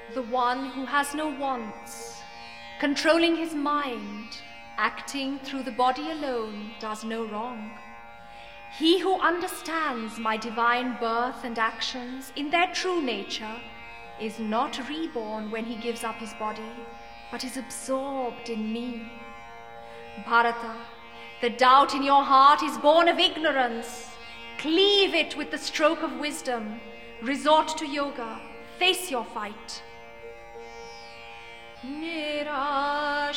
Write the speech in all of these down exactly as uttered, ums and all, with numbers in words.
The one who has no wants, controlling his mind, acting through the body alone, does no wrong. He who understands my divine birth and actions in their true nature is not reborn when he gives up his body, but is absorbed in me. Bharata, the doubt in your heart is born of ignorance. Cleave it with the stroke of wisdom. Resort to yoga. Face your fight. Nirashiryat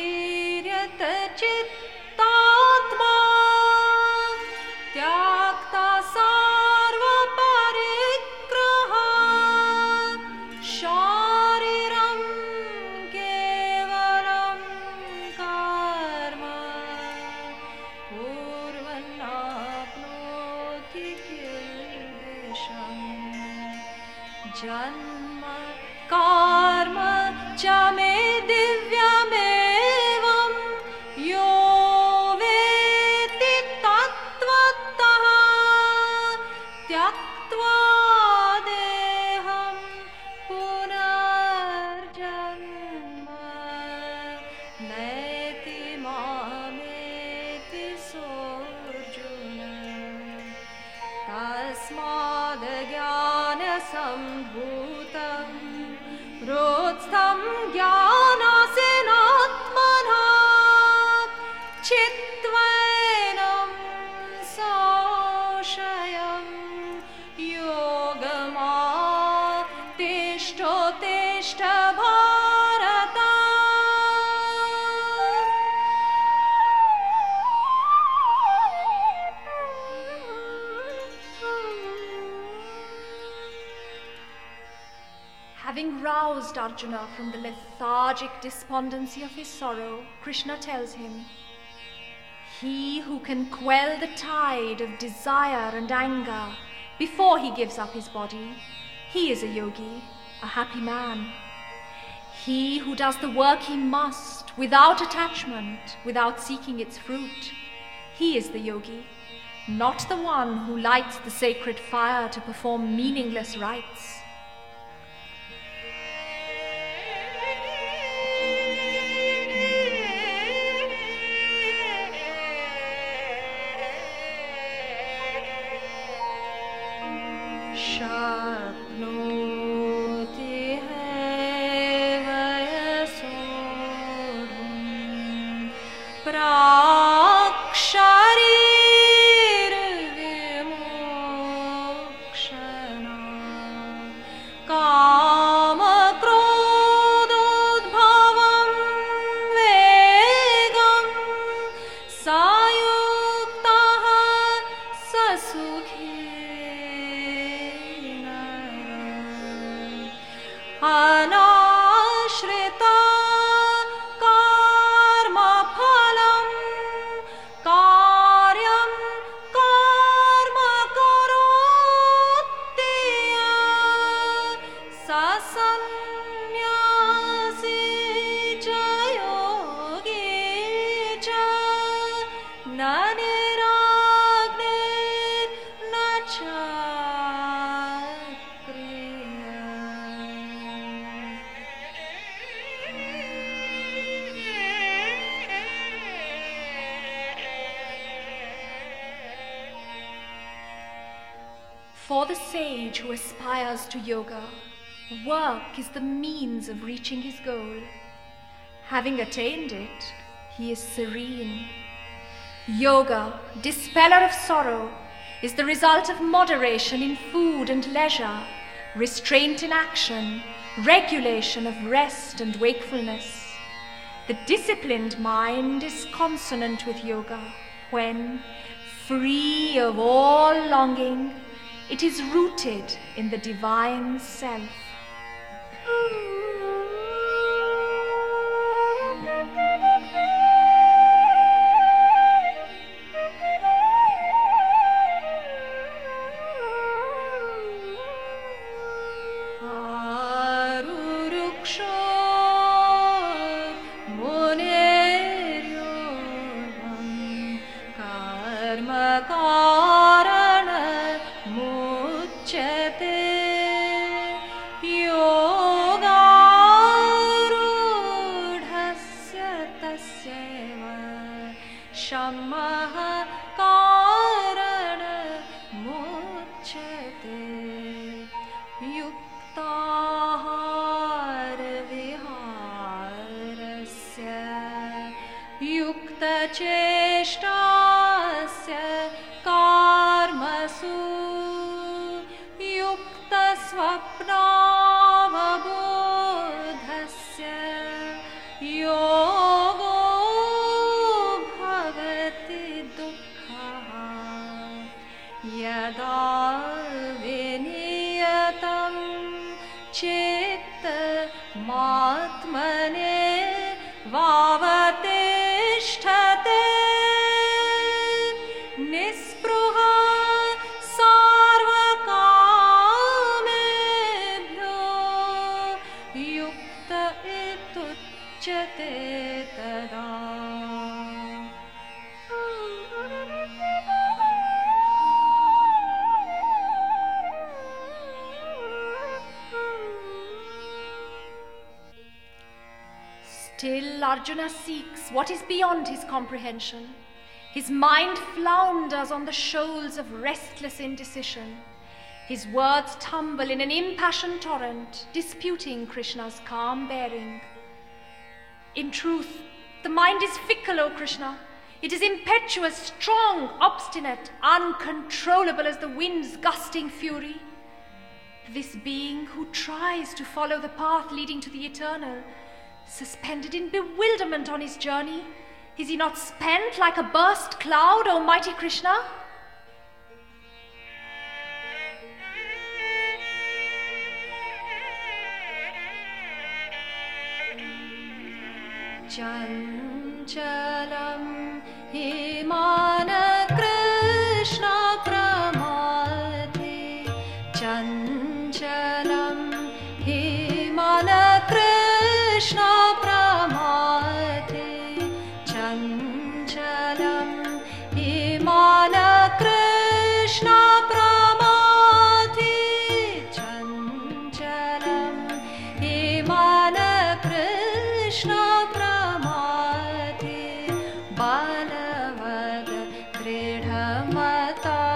chittatma tyakta sarva parigraha shariram kevalam karma purvanapnoti kilvesham janma karma cha me divyamevam yo veti tattvataha tyaktva deham punarjanma neti mameti sorjuna tasmad jnana sambhutam Rodstam jnanasenatmana chitvainam soshayam yogama tishto tishta bharata. Having roused Arjuna from the lethargic despondency of his sorrow, Krishna tells him, he who can quell the tide of desire and anger before he gives up his body, he is a yogi, a happy man. He who does the work he must, without attachment, without seeking its fruit, he is the yogi, not the one who lights the sacred fire to perform meaningless rites. For the sage who aspires to yoga, work is the means of reaching his goal. Having attained it, he is serene. Yoga, dispeller of sorrow, is the result of moderation in food and leisure, restraint in action, regulation of rest and wakefulness. The disciplined mind is consonant with yoga when, free of all longing, it is rooted in the divine self. Yoga युक्ताहार विहारस्य युक्तचेष्टास्य कर्मसु युक्तस्वप्नावबोधस्य योगो भवति दुःखः यदा विनियतं चित्तमात्मने वावतिष्ठते निःस्पृहा सार्वकामेभ्यो युक्त इत्युच्यते तदा। Still Arjuna seeks what is beyond his comprehension. His mind flounders on the shoals of restless indecision. His words tumble in an impassioned torrent, disputing Krishna's calm bearing. In truth, the mind is fickle, O Krishna. It is impetuous, strong, obstinate, uncontrollable as the wind's gusting fury. This being who tries to follow the path leading to the eternal, suspended in bewilderment on his journey, is he not spent like a burst cloud, O mighty Krishna? Chanchalam himana Krishna pramati Chanchalam himana Krishna pramati Chanchalam himana Krishna pramati Chanchalam himana Krishna pramati Balavad dridhamata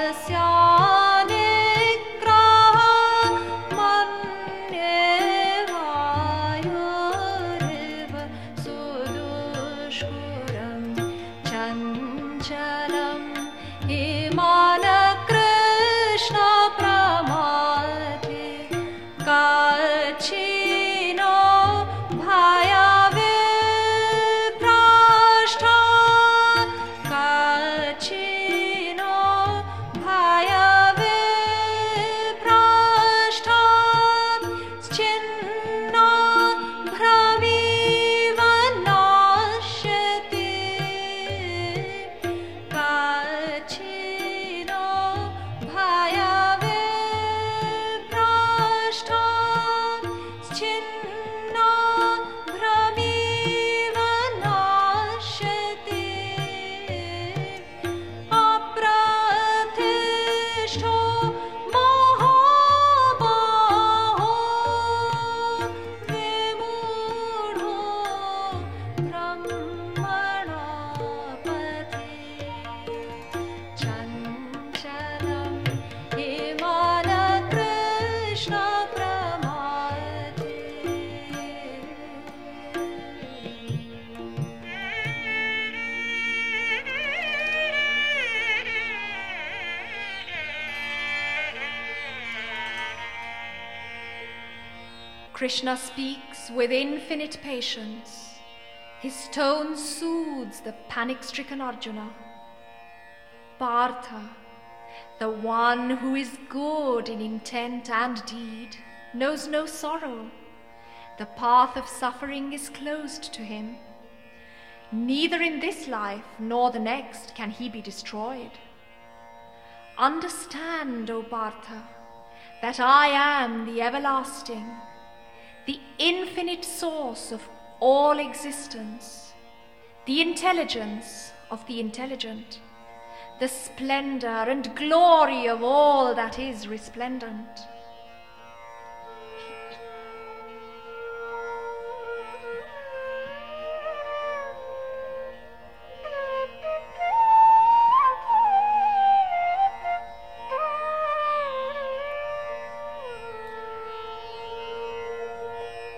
Krishna speaks with infinite patience. His tone soothes the panic-stricken Arjuna. Partha, the one who is good in intent and deed, knows no sorrow. The path of suffering is closed to him. Neither in this life nor the next can he be destroyed. Understand, O Partha, that I am the everlasting, the infinite source of all existence, the intelligence of the intelligent, the splendor and glory of all that is resplendent.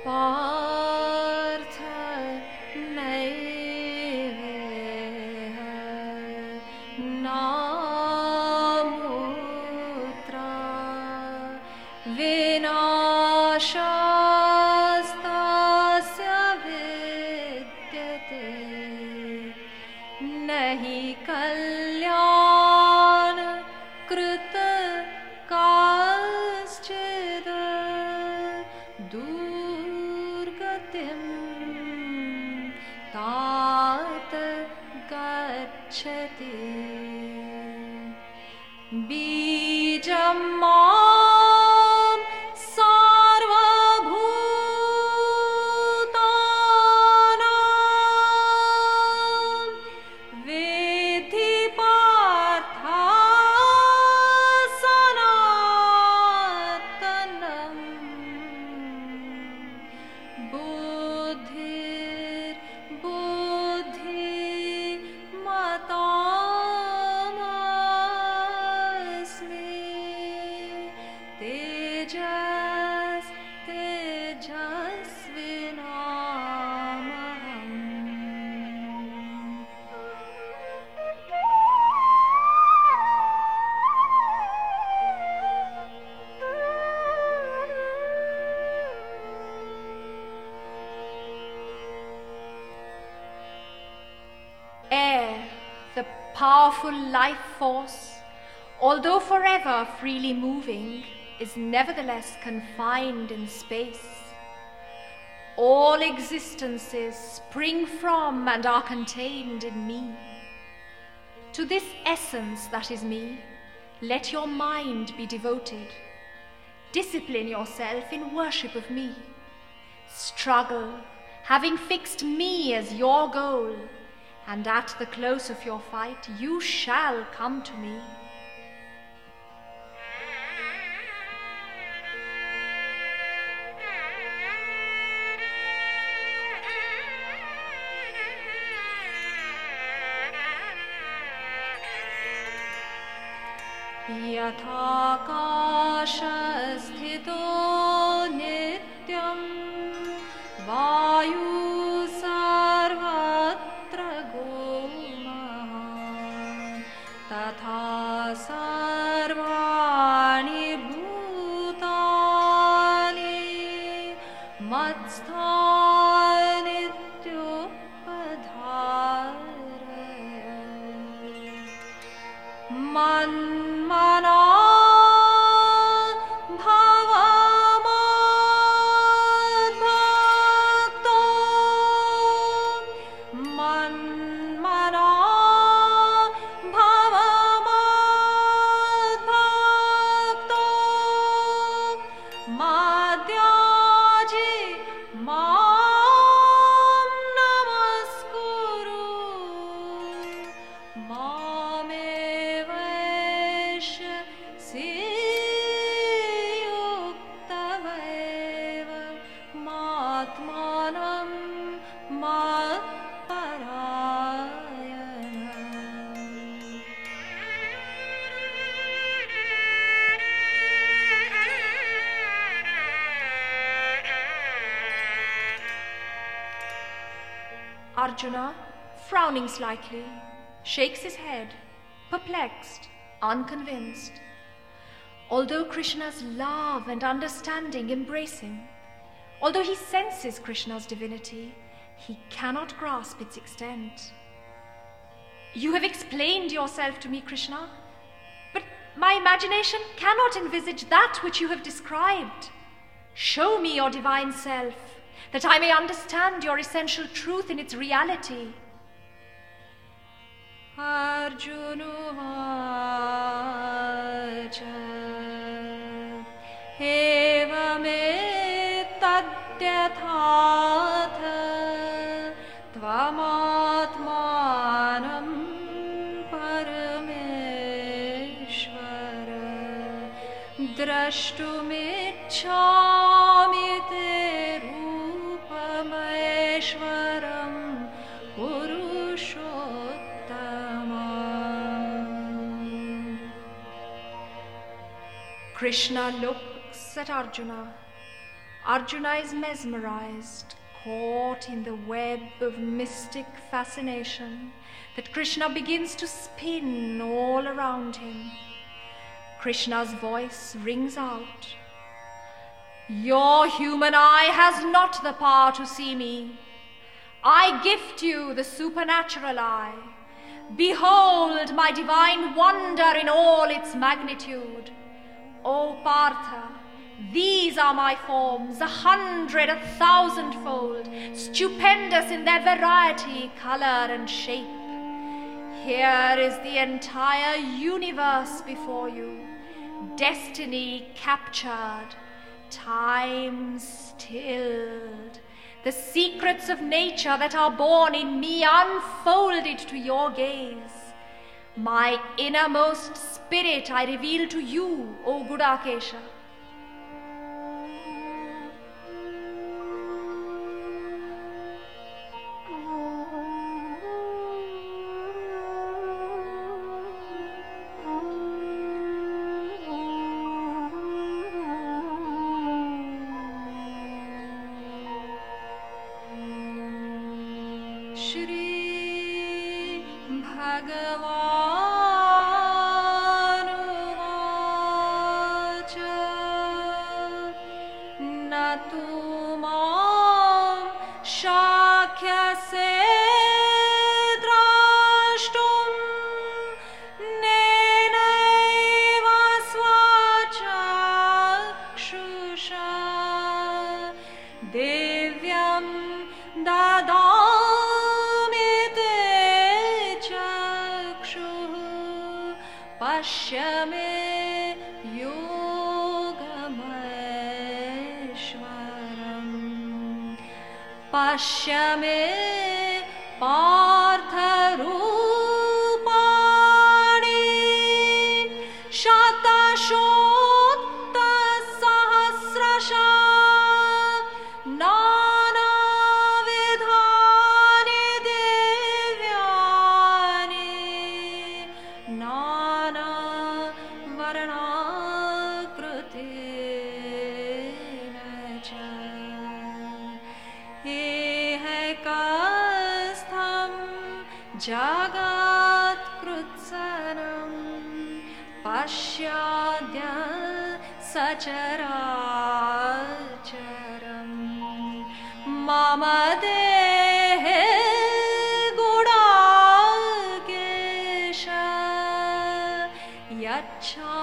Partha नैवेह नामुत्रा विनाशास्तास्य विद्यते नहि कल्याण कृत काश्चिद् दुर्गतिं तात गच्छति बीजं मां सर्वभूतानां विद्धि Partha सनातनं बुद्धिर्बुद्धिमतामस्मि तेजस् Air, the powerful life force, although forever freely moving, is nevertheless confined in space. All existences spring from and are contained in me. To this essence that is me, let your mind be devoted. Discipline yourself in worship of me. Struggle, having fixed me as your goal, and at the close of your fight you shall come to me. यथाकाशस्थितो नित्यं वायु सर्वत्र गोमः तथा सर्वाणि भूतानि मत्स्थानित्युपधारय मन्मना Arjuna, frowning slightly, shakes his head, perplexed, unconvinced. Although Krishna's love and understanding embrace him, although he senses Krishna's divinity, he cannot grasp its extent. You have explained yourself to me, Krishna, but my imagination cannot envisage that which you have described. Show me your divine self, that I may understand your essential truth in its reality. Arjunuvacha evamettadyathatha tvamatmanam parameshvara drashtumichhami te rupameshwaram purushottama. Krishna looks at Arjuna, Arjuna is mesmerized, caught in the web of mystic fascination that Krishna begins to spin all around him. Krishna's voice rings out, "Your human eye has not the power to see me. I gift you the supernatural eye. Behold my divine wonder in all its magnitude. O Partha, these are my forms, a hundred, a thousandfold, stupendous in their variety, color, and shape. Here is the entire universe before you, destiny captured, time stilled, the secrets of nature that are born in me unfolded to your gaze. My innermost spirit I reveal to you, O Gudakesha." Pashya me Partha Rupani Shata Shotta Sahasrasha Nana Vidhani Divyani Nana Varanakriti Nacha Jagat Krutsanam Pashyadya Sacharacharam Mama Dehe Gudakesha Yacha